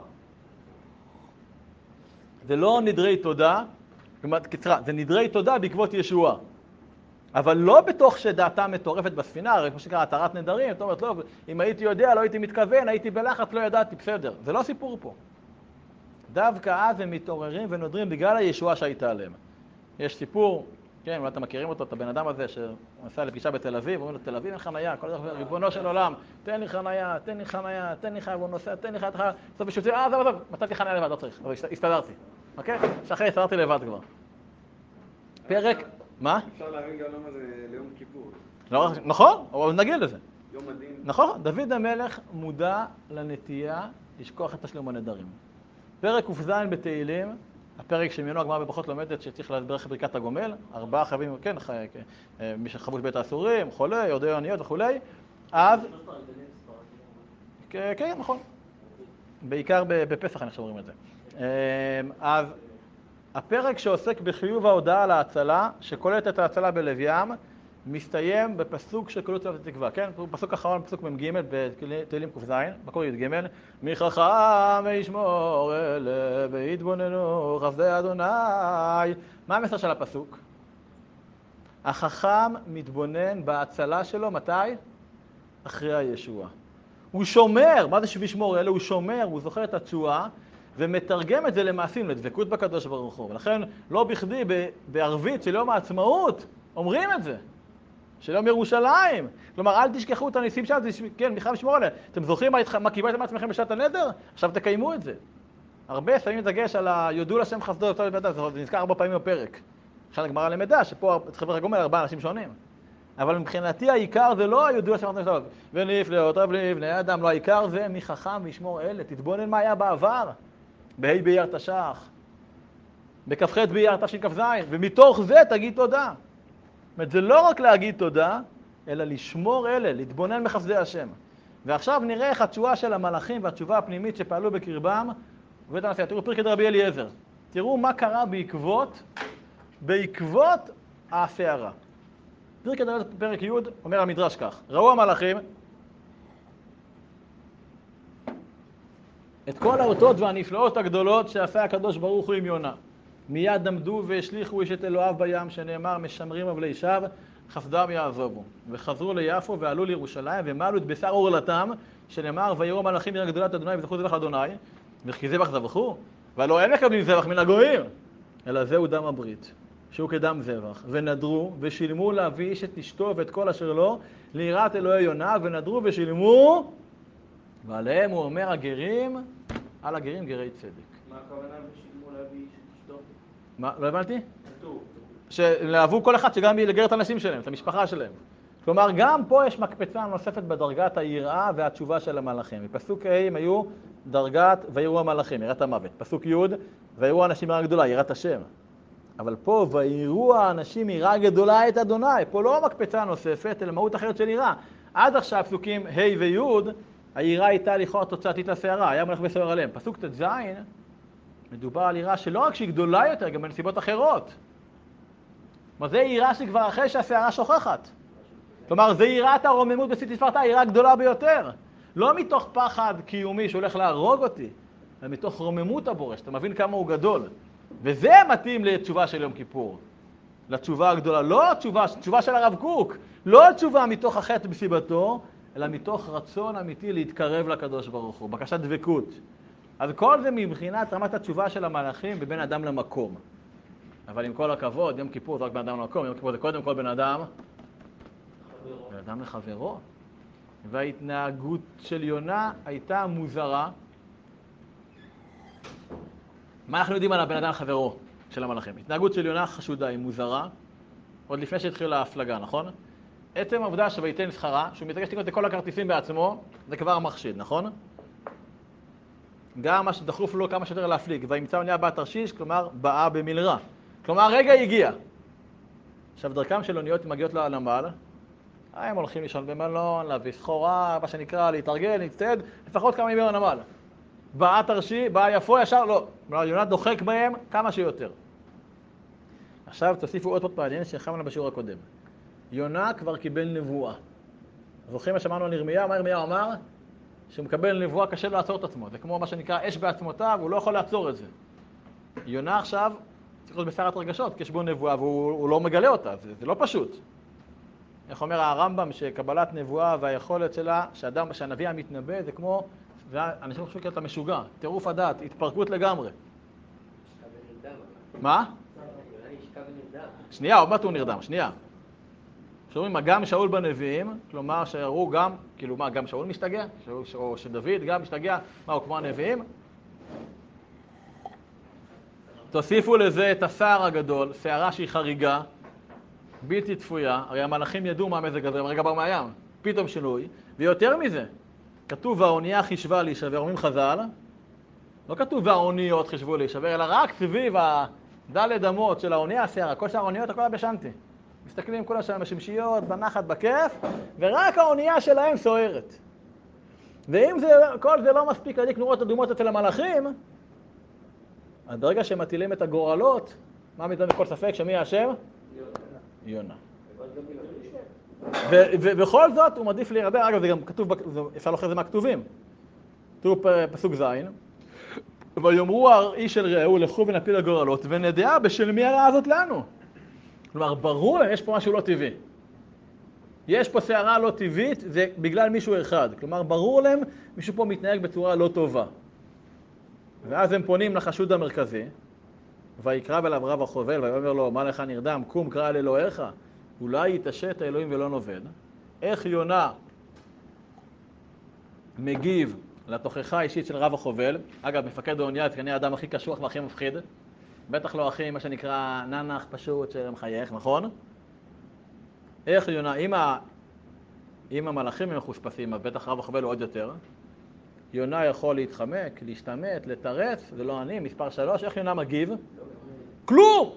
זה לא נדרי תודה, זה נדרי תודה בעקבות ישועה. אבל לא בתוך שדעתה מטורפת בספינה, הרי כמו שקרה, התרת נדרים, זאת אומרת, לא, אם הייתי יודע, לא הייתי מתכוון, הייתי בלחץ, לא ידעתי, בסדר. זה לא סיפור פה. דווקא אז הם מתעוררים ונודרים בגלל הישועה שהייתה עליהם. יש סיפור, כן, אולי אתם מכירים אותו, את הבן אדם הזה שעשה לפגישה בתל אביב, אומרים לו, תל אביב אין חנייה, כל דבר, ריבונו של עולם, תן לי חנייה, תן לי חנייה, תן לי חנייה, והוא נוסע, תן לי חנייה, בסוף בשביל זה, זהו, מצאתי חנייה לבד, לא צריך, אבל הסתדרתי, אוקיי? שאחרי הסתדרתי לבד כבר. פרק, מה? אפשר להבין גם למה זה ליום כיפור. נכון, אבל נגיע לזה. יום הדין. נכון, דוד המלך מודע לנטייה לשכוח את תשלום הנדרים. פרק ק"ז בתהילים, הפרק שממנו הגמרא בברכות לומדת שצריך לברך ברכת הגומל, 4 חייבים, כן, מי שחבוש בית האסורים, חולה, יורדי עניות וכולי, אז... כן, נכון. בעיקר בפסח אנחנו אומרים את זה. אז הפרק שעוסק בחיוב ההודעה על ההצלה, שקולט את ההצלה בלב ים, מסתיים בפסוק של קולות צלת התקווה, כן? פסוק אחרון, פסוק מ"ג בתהילים ק"ז, מקור י"ג, מי חכם ישמור אלה ויתבוננו חסדי אדוני. מה המסר של הפסוק? החכם מתבונן בהצלה שלו, מתי? אחרי הישועה. הוא שומר, מה זה שבישמור אלה? הוא שומר, הוא זוכר את התשועה, ומתרגם את זה למעשים, לדבקות בקדוש ברוך הוא. ולכן לא בכדי בערבית של יום העצמאות אומרים את זה. של יום ירושלים. כלומר, אל תשכחו את הניסים שם, כן, מיכל שמור עליה. אתם זוכרים מה קיבלתם מעצמכם בשעת הנדר? עכשיו תקיימו את זה. הרבה שמים דגש על יודו לשם חסדו, זה נזכר 4 פעמים בפרק. עכשיו הגמרא למדה שפה חבר הגומל 4 אנשים שונים. אבל מבחינתי העיקר זה לא יודו לשם חסדו. ונפלאותיו לבני אדם, לא העיקר זה מי חכם וישמור אלה. תתבונן מה היה בעבר. בה' באייר תש"ח. בכ"ח באייר תשכ"ז. ומתוך זה תגיד תודה. זאת אומרת, זה לא רק להגיד תודה, אלא לשמור אלה, להתבונן בחסדי השם. ועכשיו נראה איך התשובה של המלאכים והתשובה הפנימית שפעלו בקרבם ובית הנשיא. תראו פרקי דרבי אליעזר. תראו מה קרה בעקבות הסערה. פרקי דרבי פרק י' אומר המדרש כך: ראו המלאכים את כל האותות והנפלאות הגדולות שעשה הקדוש ברוך הוא עם יונה. מיד עמדו והשליכו איש את אלוהיו בים, שנאמר משמרים אבלי שווא חסדם יעזובו. וחזרו ליפו ועלו לירושלים ומלו את בשר עורלתם, שנאמר ויראו המלאכים עיר גדולת אדוני וזכו זבח אדוני, וכי זבח זבחו. והלא אין מקבלים זבח מן הגויים, אלא זהו דם הברית, שהוא כדם זבח. ונדרו ושילמו להביא איש את אשתו ואת כל אשר לו ליראת אלוהי יונה, ונדרו ושילמו, ועליהם הוא אומר הגרים, על הגרים גרי צדק. מה הכוונה ושילמו להביא איש את אשתו? מה? לא הבנתי? כתוב. שלהבו כל אחד שגם ילגר את האנשים שלהם, את המשפחה שלהם. כלומר, גם פה יש מקפצה נוספת בדרגת היראה והתשובה של המלאכים. בפסוק ה' הם היו דרגת ויראו המלאכים, יראת המוות. פסוק י' ויראו האנשים יראה גדולה, יראת השם. אבל פה ויראו האנשים יראה גדולה את אדוני. פה לא מקפצה נוספת, אלא מהות אחרת של יראה. עד עכשיו פסוקים ה' וי' היראה הייתה לכאורה תוצאתית לסערה, היה מלך וסוער עליהם. פסוק ט"ז מדובר על יראה שלא רק שהיא גדולה יותר, גם בנסיבות אחרות. כלומר, זה יראה שכבר אחרי שהסערה שוכחת. כלומר, זה יראת הרוממות בשיא תפארתה, יראה גדולה ביותר. לא מתוך פחד קיומי שהולך להרוג אותי, אלא מתוך רוממות הבורא, שאתה מבין כמה הוא גדול. וזה מתאים לתשובה של יום כיפור. לתשובה הגדולה, לא תשובה של הרב קוק, לא תשובה מתוך החטא בסיבתו, אלא מתוך רצון אמיתי להתקרב לקדוש ברוך הוא, בקשת דבקות. אז כל זה מבחינת רמת התשובה של המלאכים בבין אדם למקום. אבל עם כל הכבוד, יום כיפור זה רק בין אדם למקום, יום כיפור זה קודם כל בין אדם לחברו. וההתנהגות של יונה הייתה מוזרה. מה אנחנו יודעים על הבן אדם לחברו של המלאכים? התנהגות של יונה חשודה היא מוזרה, עוד לפני שהתחילה ההפלגה, נכון? עצם העובדה שוויתן שכרה, שהוא מתרגש לקנות את כל הכרטיסים בעצמו, זה כבר מחשיד, נכון? גם מה שדחוף לו כמה שיותר להפליג, וימצא אונייה בת תרשיש, כלומר באה במלרה. כלומר רגע הגיע. עכשיו דרכם של אוניות מגיעות לנמל, הם הולכים לישון במלון, להביא סחורה, מה שנקרא, להתארגן, להצטייד, לפחות כמה ימים בנמל. באה תרשיש, באה יפו, ישר לא. כלומר יונה דוחק בהם כמה שיותר. עכשיו תוסיפו עוד מעניין שהחמנו בשיעור הקודם. יונה כבר קיבל נבואה. זוכרים מה שאמרנו על ירמיה? מה ירמיה אמר? שהוא מקבל נבואה קשה לעצור את עצמו. זה כמו מה שנקרא אש בעצמותיו, הוא לא יכול לעצור את זה. יונה עכשיו צריך להיות בסערת רגשות, כי יש בו נבואה והוא לא מגלה אותה. זה לא פשוט. איך אומר הרמב"ם שקבלת נבואה והיכולת שלה, שהנביא המתנבא זה כמו, אנשים חושבים שאתה משוגע, טירוף הדעת, התפרקות לגמרי. מה? שנייה, עוד מעט הוא נרדם, שנייה. שאומרים, גם שאול בנביאים, כלומר שהראו גם, כאילו מה, גם שאול משתגע? או שדוד גם משתגע, מה, הוא כמו הנביאים? תוסיפו לזה את הסער הגדול, סערה שהיא חריגה, בלתי צפויה, הרי המלאכים ידעו מה המזג הזה, ברגע בר מהים, פתאום שינוי, ויותר מזה, כתוב והאונייה חישבה להישבר, אומרים חז"ל, לא כתוב והאוניות חישבו להישבר, אלא רק סביב הדלת אמות של האונייה הסערה, כל שאר האוניות הכל היה בשנתי. מסתכלים כולה שם בשמשיות, בנחת, בכיף, ורק האונייה שלהם סוערת. ואם כל זה לא מספיק להדליק נורות אדומות אצל המלאכים, אז ברגע שהם מטילים את הגורלות, מה מתאים בכל ספק שמי האשם? יונה. ובכל זאת הוא מעדיף להירדם, אגב זה גם כתוב, אפשר לוחר זה מהכתובים. כתוב פסוק ז', ויאמרו האיש אל רעהו לכו ונפיל הגורלות, ונדע בשל מי הרעה הזאת לנו. כלומר, ברור להם, יש פה משהו לא טבעי. יש פה סערה לא טבעית, זה בגלל מישהו אחד. כלומר, ברור להם, מישהו פה מתנהג בצורה לא טובה. ואז הם פונים לחשוד המרכזי, ויקרא אליו רב החובל, ויאמר לו, מה לך נרדם? קום קרא אל אלוהיך, אולי יתעשת האלוהים ולא נובד. איך יונה מגיב לתוכחה האישית של רב החובל? אגב, מפקד האונייה, כנראה האדם הכי קשוח והכי מפחיד. בטח לא הכי, מה שנקרא, ננח פשוט שמחייך, נכון? איך יונה, אם המלאכים הם מחוספסים, אז בטח רב החובל הוא עוד יותר. יונה יכול להתחמק, להשתמט, לתרץ, זה לא אני, מספר 3, איך יונה מגיב? כלום!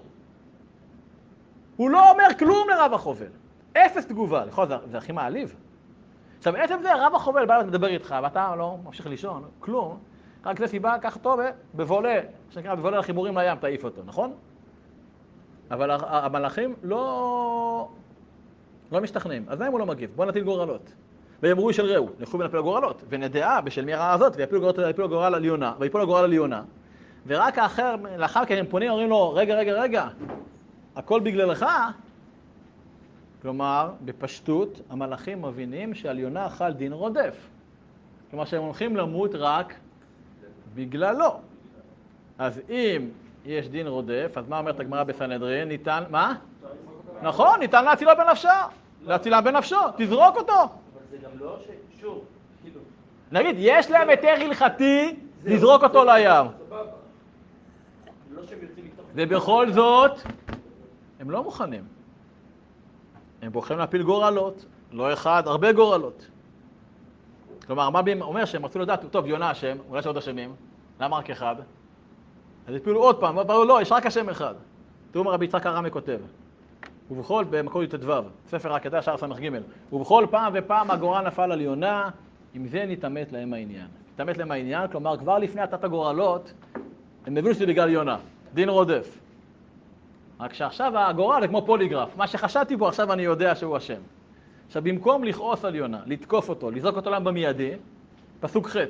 הוא לא אומר כלום לרב החובל. אפס תגובה, נכון, זה הכי מעליב. עכשיו, עצם זה, רב החובל בא לדבר איתך, ואתה לא ממשיך לישון, כלום. רק זה סיבה, קח אותו ובבולה, שנקרא בבולה לחיבורים לים, תעיף אותו, נכון? אבל המלאכים לא משתכנעים, אז להם הוא לא מגיב. בוא נטיל גורלות. ויאמרו איש אל רעהו, לכו ונפיל הגורלות, ונדעה בשל מי הרעה הזאת, ויפילו הגורל על יונה, ויפול הגורל על יונה. ורק לאחר מכן הם פונים, אומרים לו, רגע, הכל בגללך? כלומר, בפשטות, המלאכים מבינים שעל יונה חל דין רודף. כלומר, שהם הולכים למות רק בגללו. אז אם יש דין רודף, אז מה אומרת הגמרא בסנהדרין? ניתן, מה? נכון, ניתן להצילו בנפשה. להצילה בנפשו, תזרוק אותו. אבל זה גם לא שוב, כאילו... נגיד, יש להם היתר הלכתי, לזרוק אותו לים. לא שהם יוצאים מתוך... ובכל זאת, הם לא מוכנים. הם בוחרים להפיל גורלות, לא אחד, הרבה גורלות. כלומר, הרמב"ם אומר שהם רצו לדעת, טוב, יונה השם, אולי יש עוד אשמים, למה רק אחד? אז הפילו עוד פעם, ואמרו, לא, יש רק השם אחד. תראו מה רבי יצחק הרמי כותב. ובכל, במקור י"טו, ספר העקדה, שער ס"ג, ובכל פעם ופעם הגורל נפל על יונה, עם זה נתעמת להם העניין. נתעמת להם העניין, כלומר, כבר לפני התת הגורלות, הם הבינו שזה בגלל יונה, דין רודף. רק שעכשיו הגורל זה כמו פוליגרף, מה שחשבתי בו עכשיו אני יודע שהוא השם. עכשיו, במקום לכעוס על יונה, לתקוף אותו, לזרוק אותו להם במיידי, פסוק ח'.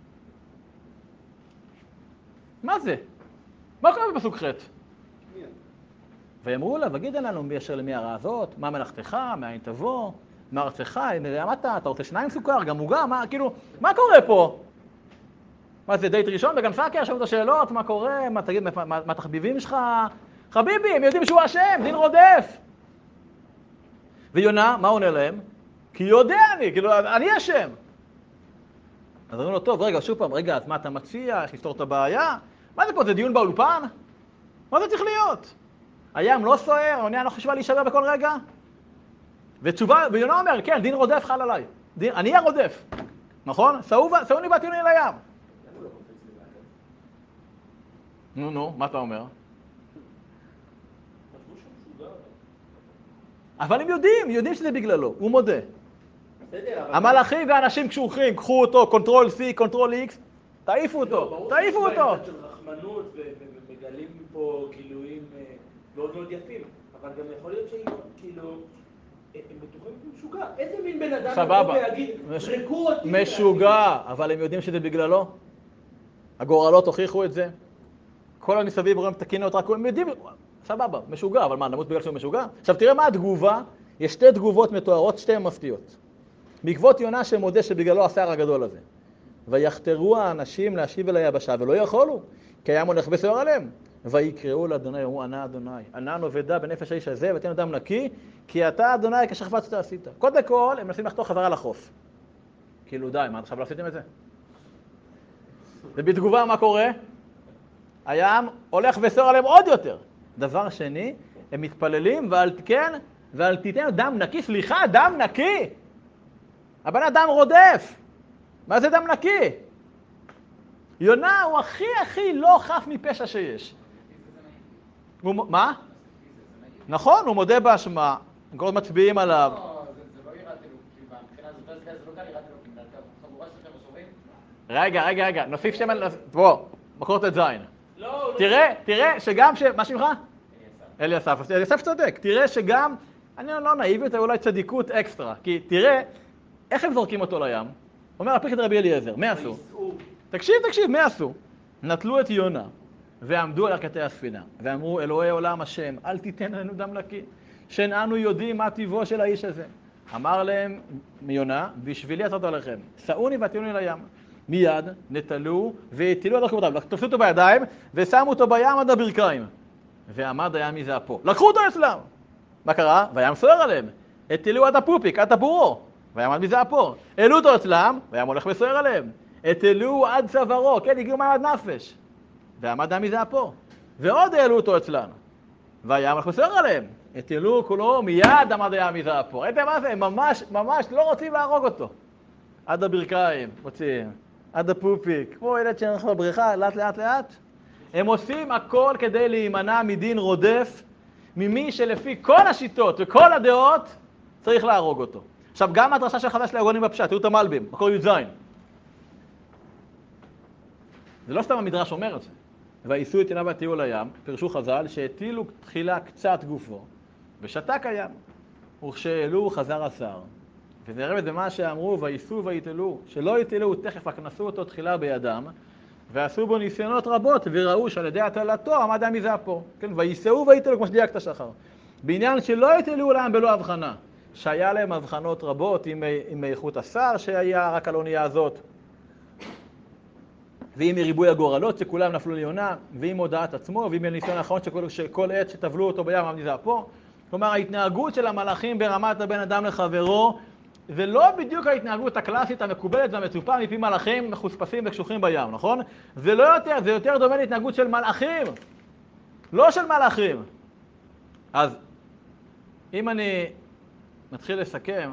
מה זה? מה קורה בפסוק ח'? ויאמרו לה, וגידן לנו בישר למי הרעה הזאת, מה מלאכתך, מאין תבוא, מה ארצך, אתה רוצה שניים סוכר, גם עוגה, כאילו, מה קורה פה? מה זה, דייט ראשון וגם סקר, שואלים את השאלות, מה קורה, מה תגיד, מה תחביבים שלך? חביבי, הם יודעים שהוא השם, דין רודף. ויונה, מה עונה להם? כי יודע אני, כאילו, אני השם. אז אומרים לו, טוב, רגע, שוב פעם, רגע, אז מה אתה מציע, איך לפתור את הבעיה? מה זה פה, זה דיון באולפן? מה זה צריך להיות? הים לא סוער, האונייה לא חשבה להישבר בכל רגע? ותשובה, ויונה אומר, כן, דין רודף חל עליי. אני הרודף, נכון? סעוני בטיוני לים. נו, מה אתה אומר? אבל הם יודעים שזה בגללו, הוא מודה. המלאכים והאנשים קשוחים, קחו אותו, קונטרול C, קונטרול X, תעיפו אותו, תעיפו אותו. ברור של רחמנות ומגלים פה גילויים מאוד מאוד יפים, אבל גם יכול להיות שכאילו, הם בטוחים שהוא משוגע. איזה מין בן אדם יכול להגיד, זרקו אותי. משוגע, אבל הם יודעים שזה בגללו. הגורלות הוכיחו את זה. כל המסביב רואים תקינות, רק הם יודעים, סבבה, משוגע, אבל מה, נמות בגלל שהוא משוגע? עכשיו תראה מה התגובה, יש שתי תגובות מתוארות, שתיהן מפתיעות. בעקבות יונה שמודה שבגללו השיער הגדול הזה. ויחתרו האנשים להשיב אל היבשה, ולא יכולו, כי הים הולך בסוער עליהם. ויקראו לאדוני, אמרו, ענה אדוני, ענה נובדה בנפש האיש הזה, ותן אדם נקי, כי אתה אדוני כשחפצת עשית. קודם כל, הם מנסים לחתור חזרה לחוף. כאילו די, מה, עכשיו לא עשיתם את זה? ובתגובה מה קורה? הים הולך וסוער עליהם עוד יותר. דבר שני, הם מתפללים ואל תיתן דם נקי, סליחה, דם נקי. הבן אדם רודף. מה זה דם נקי? יונה הוא הכי לא חף מפשע שיש. מה? נכון, הוא מודה באשמה. הם כל מצביעים עליו. זה לא יראת אלוקים, מבחינה הזאת, זה לא כאן יראת אלוקים, חבורה שלכם בסורים? רגע, נוסיף שם, בוא, מקור תזין. תראה שגם מה שמך? אליסף. אליסף צודק, תראה שגם, אני לא נאיבי יותר, אולי צדיקות אקסטרה, כי תראה, איך הם זורקים אותו לים? אומר, הפריך את רבי אליעזר, מה עשו? תקשיב, מה עשו? נטלו את יונה, ועמדו על ערכתי הספינה, ואמרו, אלוהי עולם השם, אל תיתן לנו דם נקי, שאיננו יודעים מה טבעו של האיש הזה. אמר להם יונה, בשבילי עצרתי עליכם, סעוני והטיוני לים. מיד נטלו והטילו על רכבותיו, תפסו אותו בידיים ושמו אותו בים עד הברכיים. ועמד הים מזה אפו. לקחו אותו אצלם. מה קרה? והים סוער עליהם. הטילו עד הפופיק, עד הבורו. ויעמד מזה אפו. העלו אותו אצלם, והים הולך וסוער עליהם. הטילו עד צווארו, כן, הגיעו מעמד נפש. ועמד הים מזה אפו. ועוד העלו אותו אצלם. והים הולך וסוער עליהם. הטילו כולו, מיד עמד הים מזה אפו. ראיתם מה זה? הם ממש לא רוצים להרוג אותו. עד הברכיים, מוציאים. עד הפופיק, כמו ילד שנלך בבריכה, לאט. הם עושים הכל כדי להימנע מדין רודף, ממי שלפי כל השיטות וכל הדעות צריך להרוג אותו. עכשיו, גם הדרשה של חדש לאגונים בפשט, תראו את המלבים, מקור י"ז. זה לא סתם המדרש אומר את זה. ויישאו את עיניו ותהיו לים, פירשו חז"ל, שהטילו תחילה קצת גופו, ושתק הים, וכשהעלו חזר השר. וזה רמז במה שאמרו, ויישאו ויטלו, שלא יטלו, תכף הכנסו אותו תחילה בידם, ועשו בו ניסיונות רבות, וראו שעל ידי הטלתו עמד המזה פה. כן? ויישאו ויטלו, כמו שדייקת שחר. בעניין שלא יטלו להם בלא הבחנה, שהיה להם הבחנות רבות עם איכות השר שהיה רק על האונייה הזאת, ועם ריבוי הגורלות שכולם נפלו ליונה, ועם הודעת עצמו, ועם הניסיון האחרון שכל עת שטבלו אותו בים המזה פה. כלומר, ההתנהגות של המלאכים ברמת הבן אדם לחברו, זה לא בדיוק ההתנהגות הקלאסית המקובלת והמצופה מפי מלאכים מחוספסים וקשוחים בים, נכון? זה לא יותר, זה יותר דומה להתנהגות של מלאכים, לא של מלאכים. אז אם אני מתחיל לסכם,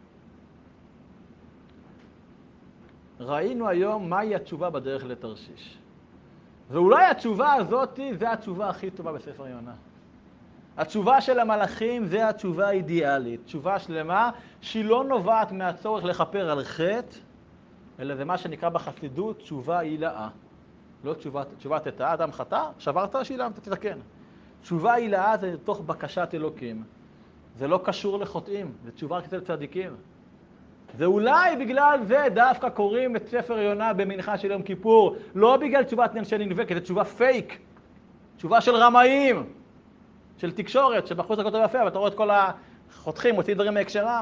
ראינו היום מהי התשובה בדרך לתרשיש. ואולי התשובה הזאת זה התשובה הכי טובה בספר יונה. התשובה של המלאכים זה התשובה האידיאלית, תשובה שלמה שהיא לא נובעת מהצורך לכפר על חטא, אלא זה מה שנקרא בחסידות תשובה הילאה. לא תשובה תטעה, אדם חטא, שברת שילמת, תתקן. תשובה הילאה זה תוך בקשת אלוקים. זה לא קשור לחוטאים, זה תשובה רק אצל צדיקים. ואולי בגלל זה דווקא קוראים את ספר יונה במנחה של יום כיפור, לא בגלל תשובת אנשי נינווה, כי זו תשובה פייק, תשובה של רמאים, של תקשורת, שבחוץ הכל טוב יפה, ואתה רואה את כל החותכים, מוציא דברים מהקשרם.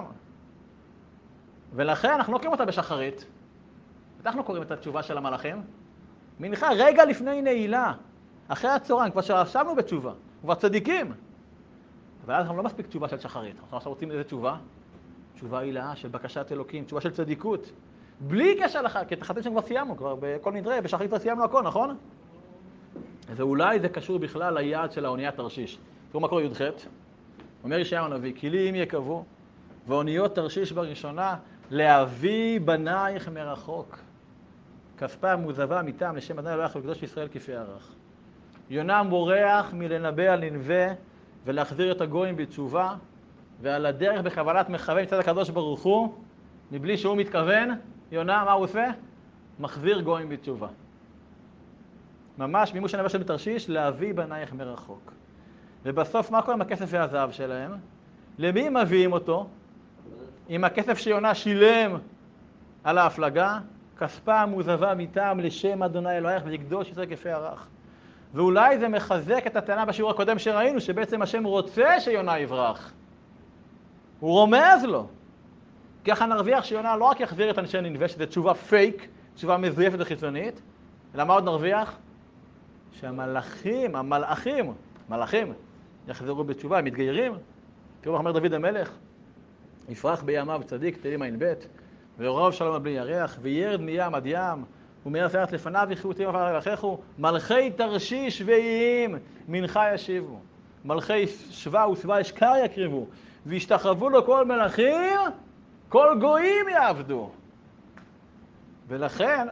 ולכן אנחנו לא קוראים אותה בשחרית. אנחנו קוראים את התשובה של המלאכים. מנחה רגע לפני נעילה, אחרי הצהריים, כבר שרשמנו בתשובה, כבר צדיקים. אבל אז אנחנו לא מספיק תשובה של שחרית. אנחנו עכשיו רוצים איזה תשובה? תשובה הילאה של בקשת אלוקים, תשובה של צדיקות. בלי קשר לך, כי את החטאים שכבר סיימנו, כבר בכל נדרי, בשחרית כבר סיימנו הכל, נכון? ואולי זה קשור בכלל ליעד של האוניית תרשיש. תראו מה קורה י"ח. אומר ישעיהו הנביא, כי לי אם יקבו, ואוניות תרשיש בראשונה, להביא בנייך מרחוק. כספה מוזבה מטעם לשם אדוני אלוהיך ולקדוש ישראל כפי ערך. יונה בורח מלנבא על נינווה ולהחזיר את הגויים בתשובה, ועל הדרך בכוונת מכוון מצד הקדוש ברוך הוא, מבלי שהוא מתכוון, יונה, מה הוא עושה? מחזיר גויים בתשובה. ממש מימוש הנבואה של בתרשיש, להביא בנייך מרחוק. ובסוף מה קורה עם הכסף והזהב שלהם? למי מביאים אותו? עם הכסף שיונה שילם על ההפלגה, כספה המוזבה מטעם לשם אדוני אלוהיך ולקדוש ישראל כפי ערך. ואולי זה מחזק את הטענה בשיעור הקודם שראינו, שבעצם השם רוצה שיונה יברח. הוא רומז לו. ככה נרוויח שיונה לא רק יחזיר את אנשי נינווה, שזה תשובה פייק, תשובה מזויפת וחיצונית, אלא מה עוד נרוויח? שהמלאכים, מלאכים, יחזרו בתשובה, הם מתגיירים. תראו מה אומר דוד המלך, יפרח בימיו צדיק, תהילים ע"ב, ורוב שלום בלי ירח, וירד מים עד ים, ומארץ הארץ לפניו יחיו תהילים עפר ירחכו, מלכי תרשיש ואיים, מנחה ישיבו. מלכי שווה ושבע אשכר יקריבו, וישתחוו לו כל מלכים, כל גויים יעבדו. ולכן,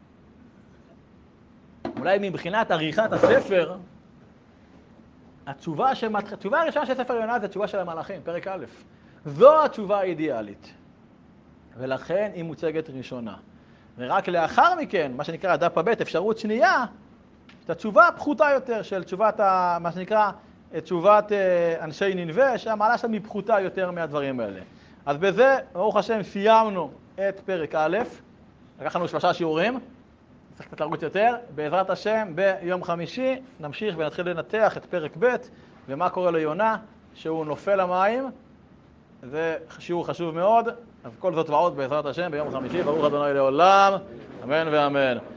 אולי מבחינת עריכת הספר, התשובה הראשונה של ספר יונה זה התשובה של המלאכים, פרק א'. זו התשובה האידיאלית. ולכן היא מוצגת ראשונה. ורק לאחר מכן, מה שנקרא דף ב', אפשרות שנייה, את התשובה פחותה יותר של תשובת, מה שנקרא, תשובת אנשי נינווה, שהמעלה שלהם היא פחותה יותר מהדברים האלה. אז בזה, ברוך השם, סיימנו את פרק א', לקח לנו 3 שיעורים, צריך קצת לרוץ יותר. בעזרת השם, ביום חמישי נמשיך ונתחיל לנתח את פרק ב' ומה קורה ליונה, שהוא נופל למים. זה שיעור חשוב מאוד, אז כל זאת ועוד בעזרת השם ביום חמישי, ברוך אדוני לעולם, אמן ואמן.